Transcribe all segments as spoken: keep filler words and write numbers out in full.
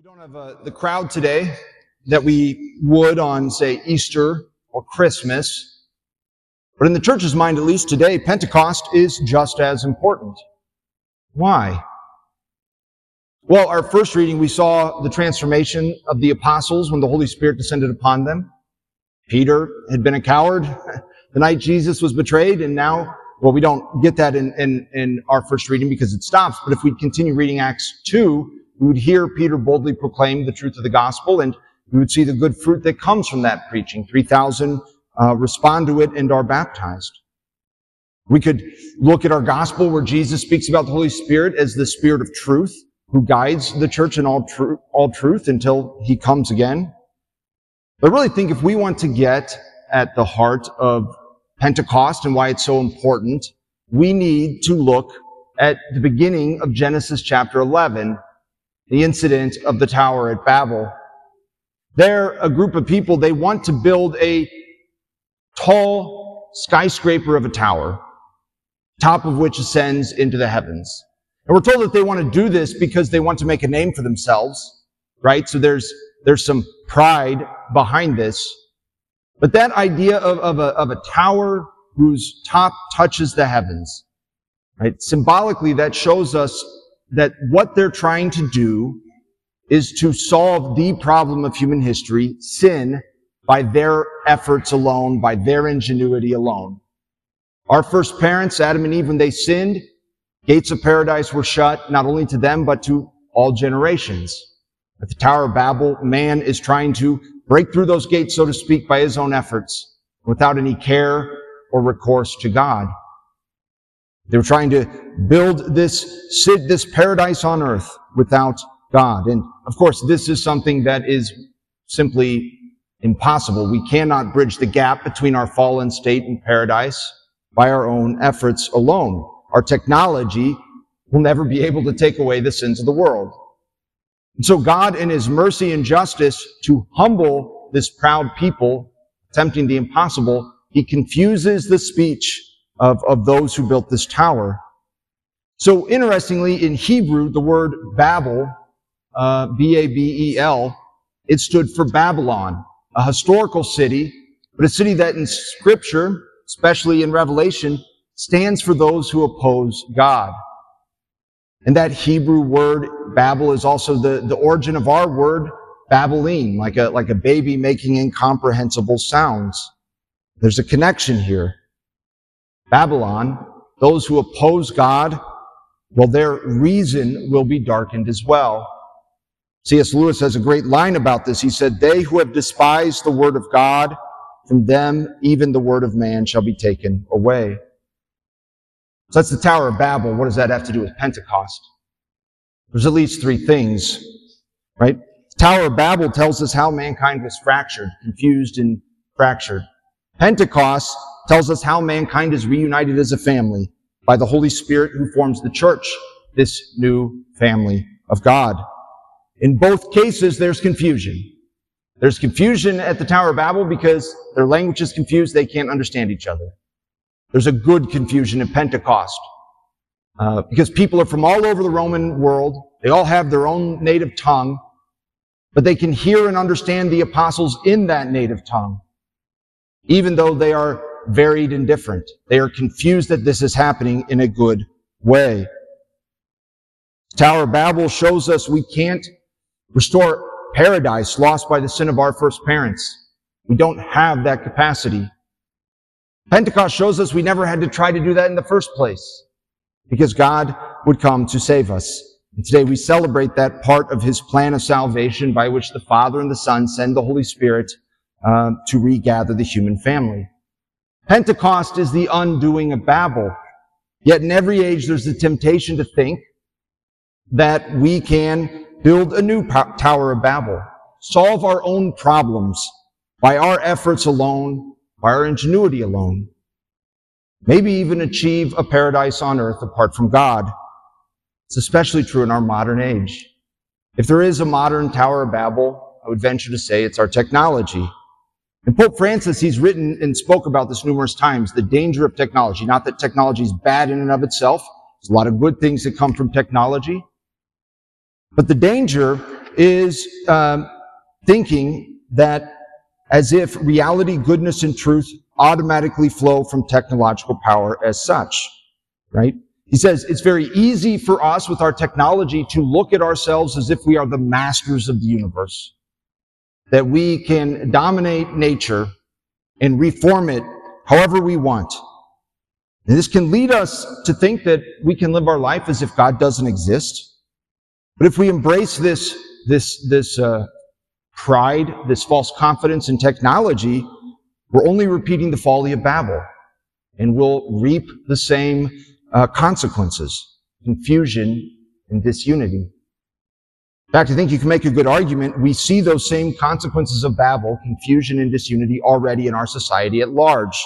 We don't have uh, the crowd today that we would on, say, Easter or Christmas. But in the church's mind, at least today, Pentecost is just as important. Why? Well, our first reading, we saw the transformation of the apostles when the Holy Spirit descended upon them. Peter had been a coward the night Jesus was betrayed, and now, well, we don't get that in, in, in our first reading because it stops, but if we continue reading Acts two, we would hear Peter boldly proclaim the truth of the gospel, and we would see the good fruit that comes from that preaching. three thousand uh, respond to it and are baptized. We could look at our gospel where Jesus speaks about the Holy Spirit as the Spirit of truth, who guides the church in all, tru- all truth until he comes again. I really think if we want to get at the heart of Pentecost and why it's so important, we need to look at the beginning of Genesis chapter eleven, the incident of the tower at Babel. There, a group of people, they want to build a tall skyscraper of a tower, top of which ascends into the heavens. And we're told that they want to do this because they want to make a name for themselves, right? So there's there's some pride behind this. But that idea of, of, a, of a tower whose top touches the heavens, right? Symbolically, that shows us that what they're trying to do is to solve the problem of human history, sin, by their efforts alone, by their ingenuity alone. Our first parents, Adam and Eve, when they sinned, gates of paradise were shut, not only to them, but to all generations. At the Tower of Babel, man is trying to break through those gates, so to speak, by his own efforts, without any care or recourse to God. They were trying to build this, this paradise on earth without God. And of course, this is something that is simply impossible. We cannot bridge the gap between our fallen state and paradise by our own efforts alone. Our technology will never be able to take away the sins of the world. And so God, in his mercy and justice, to humble this proud people, attempting the impossible, he confuses the speech of, of those who built this tower. So interestingly, in Hebrew, the word Babel, uh, B A B E L, it stood for Babylon, a historical city, but a city that in Scripture, especially in Revelation, stands for those who oppose God. And that Hebrew word, Babel, is also the, the origin of our word, Babylene, like a, like a baby making incomprehensible sounds. There's a connection here. Babylon, those who oppose God, well, their reason will be darkened as well. C S Lewis has a great line about this. He said, "They who have despised the word of God, from them even the word of man shall be taken away." So that's the Tower of Babel. What does that have to do with Pentecost? There's at least three things, right? The Tower of Babel tells us how mankind was fractured, confused and fractured. Pentecost tells us how mankind is reunited as a family by the Holy Spirit who forms the church, this new family of God. In both cases, there's confusion. There's confusion at the Tower of Babel because their language is confused. They can't understand each other. There's a good confusion in Pentecost uh, because people are from all over the Roman world. They all have their own native tongue, but they can hear and understand the apostles in that native tongue, even though they are varied and different. They are confused that this is happening in a good way. The Tower of Babel shows us we can't restore paradise lost by the sin of our first parents. We don't have that capacity. Pentecost shows us we never had to try to do that in the first place because God would come to save us. And today we celebrate that part of his plan of salvation by which the Father and the Son send the Holy Spirit uh, to regather the human family. Pentecost is the undoing of Babel. Yet in every age there's the temptation to think that we can build a new Tower of Babel, solve our own problems by our efforts alone, by our ingenuity alone, maybe even achieve a paradise on earth apart from God. It's especially true in our modern age. If there is a modern Tower of Babel, I would venture to say it's our technology. And Pope Francis, he's written and spoke about this numerous times, the danger of technology. Not that technology is bad in and of itself. There's a lot of good things that come from technology. But the danger is um, thinking that as if reality, goodness, and truth automatically flow from technological power as such, right? He says it's very easy for us with our technology to look at ourselves as if we are the masters of the universe, that we can dominate nature and reform it however we want. And this can lead us to think that we can live our life as if God doesn't exist. But if we embrace this, this, this uh, pride, this false confidence in technology, we're only repeating the folly of Babel, and we'll reap the same uh, consequences, confusion and disunity. In fact, I think you can make a good argument. We see those same consequences of Babel, confusion and disunity, already in our society at large.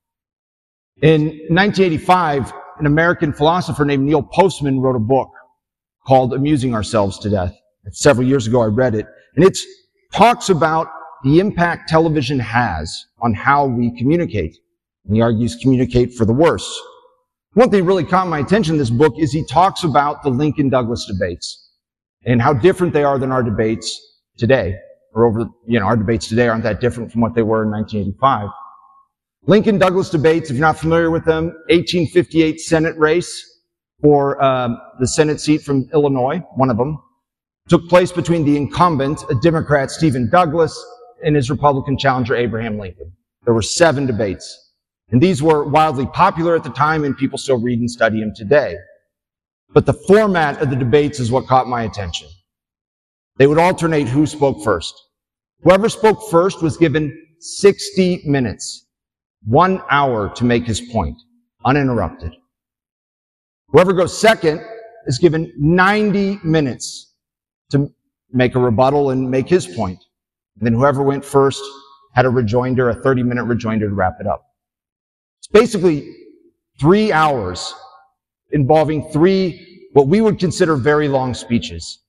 In nineteen eighty-five, an American philosopher named Neil Postman wrote a book called Amusing Ourselves to Death. Several years ago, I read it, and it talks about the impact television has on how we communicate. And he argues communicate for the worse. One thing that really caught my attention in this book is he talks about the Lincoln-Douglas debates and how different they are than our debates today. Or over, you know, our debates today aren't that different from what they were in nineteen eighty-five. Lincoln-Douglas debates, if you're not familiar with them, eighteen fifty-eight Senate race for um, the Senate seat from Illinois, one of them, took place between the incumbent, a Democrat, Stephen Douglas, and his Republican challenger, Abraham Lincoln. There were seven debates. And these were wildly popular at the time, and people still read and study them today. But the format of the debates is what caught my attention. They would alternate who spoke first. Whoever spoke first was given sixty minutes, one hour to make his point, uninterrupted. Whoever goes second is given ninety minutes to make a rebuttal and make his point. And then whoever went first had a rejoinder, a thirty-minute rejoinder to wrap it up. It's basically three hours involving three, what we would consider very long speeches.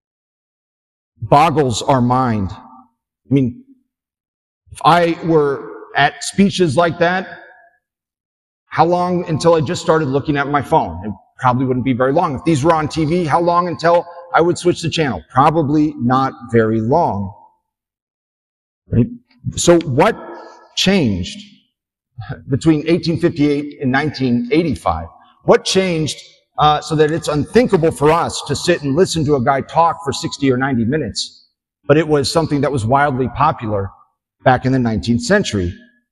Boggles our mind. I mean, if I were at speeches like that, how long until I just started looking at my phone? It probably wouldn't be very long. If these were on T V, how long until I would switch the channel? Probably not very long. Right? So what changed between eighteen fifty-eight and nineteen eighty-five? What changed uh, so that it's unthinkable for us to sit and listen to a guy talk for sixty or ninety minutes, but it was something that was wildly popular back in the nineteenth century?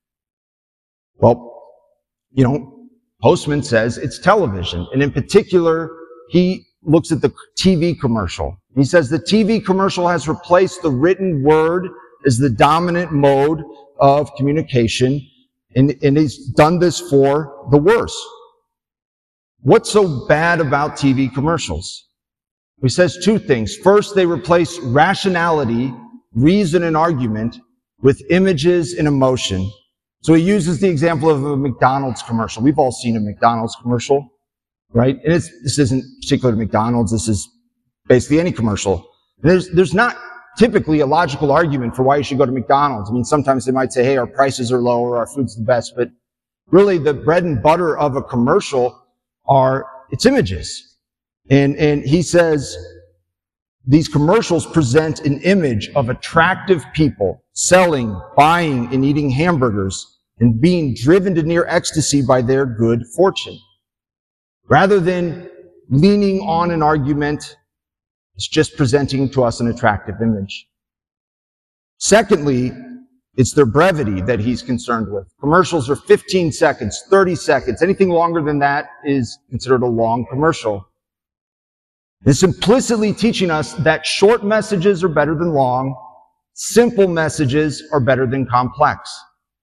Well, you know, Postman says it's television, and in particular, he looks at the T V commercial. He says the T V commercial has replaced the written word as the dominant mode of communication, and, and he's done this for the worse. What's so bad about T V commercials? He says two things. First, they replace rationality, reason, and argument with images and emotion. So he uses the example of a McDonald's commercial. We've all seen a McDonald's commercial, right? And it's, this isn't particular to McDonald's. This is basically any commercial. And there's, there's not typically a logical argument for why you should go to McDonald's. I mean, sometimes they might say, hey, our prices are low or our food's the best, but really the bread and butter of a commercial are its images. And, and he says these commercials present an image of attractive people selling, buying, and eating hamburgers and being driven to near ecstasy by their good fortune. Rather than leaning on an argument, it's just presenting to us an attractive image. Secondly, it's their brevity that he's concerned with. Commercials are fifteen seconds, thirty seconds. Anything longer than that is considered a long commercial. It's implicitly teaching us that short messages are better than long, simple messages are better than complex.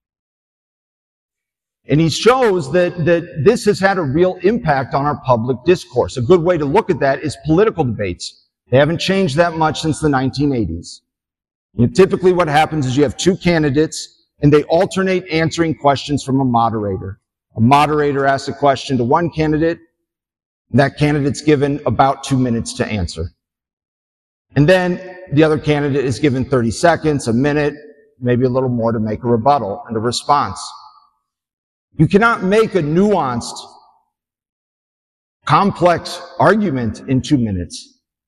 And he shows that, that this has had a real impact on our public discourse. A good way to look at that is political debates. They haven't changed that much since the nineteen eighties. You know, typically what happens is you have two candidates and they alternate answering questions from a moderator. A moderator asks a question to one candidate, and that candidate's given about two minutes to answer. And then the other candidate is given thirty seconds, a minute, maybe a little more to make a rebuttal and a response. You cannot make a nuanced, complex argument in two minutes.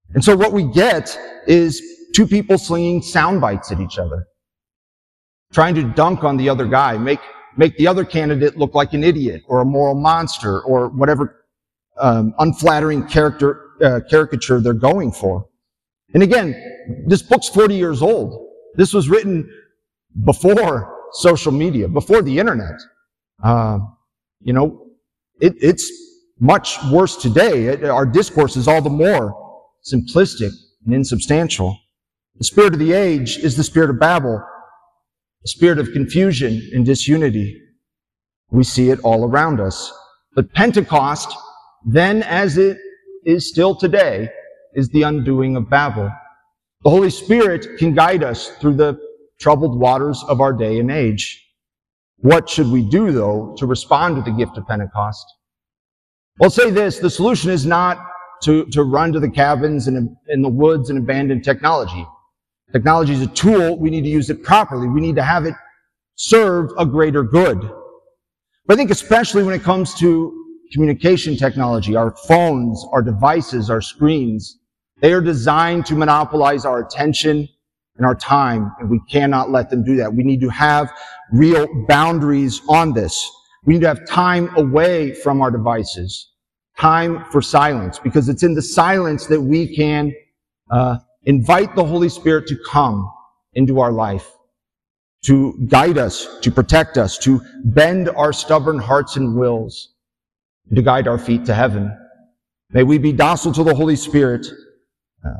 And so what we get is two people slinging sound bites at each other, trying to dunk on the other guy, make make the other candidate look like an idiot or a moral monster or whatever um, unflattering character uh, caricature they're going for. And again, this book's forty years old. This was written before social media, before the internet. Uh, you know, it, it's much worse today. It, our discourse is all the more simplistic and insubstantial. The spirit of the age is the spirit of Babel, the spirit of confusion and disunity. We see it all around us. But Pentecost, then as it is still today, is the undoing of Babel. The Holy Spirit can guide us through the troubled waters of our day and age. What should we do, though, to respond to the gift of Pentecost? Well, I'll say this, the solution is not to, to run to the cabins and in the woods and abandon technology. Technology is a tool. We need to use it properly. We need to have it serve a greater good. But I think especially when it comes to communication technology, our phones, our devices, our screens, they are designed to monopolize our attention and our time, and we cannot let them do that. We need to have real boundaries on this. We need to have time away from our devices. Time for silence, because it's in the silence that we can uh, invite the Holy Spirit to come into our life, to guide us, to protect us, to bend our stubborn hearts and wills, and to guide our feet to heaven. May we be docile to the Holy Spirit, uh,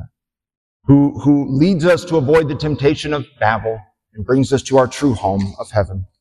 who, who leads us to avoid the temptation of Babel and brings us to our true home of heaven.